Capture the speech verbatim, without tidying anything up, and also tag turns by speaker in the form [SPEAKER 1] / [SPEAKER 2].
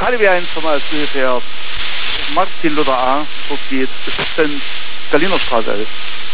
[SPEAKER 1] Harvey zum Beispiel für Martin Luther A. geht, das ist ein Kaliningrad.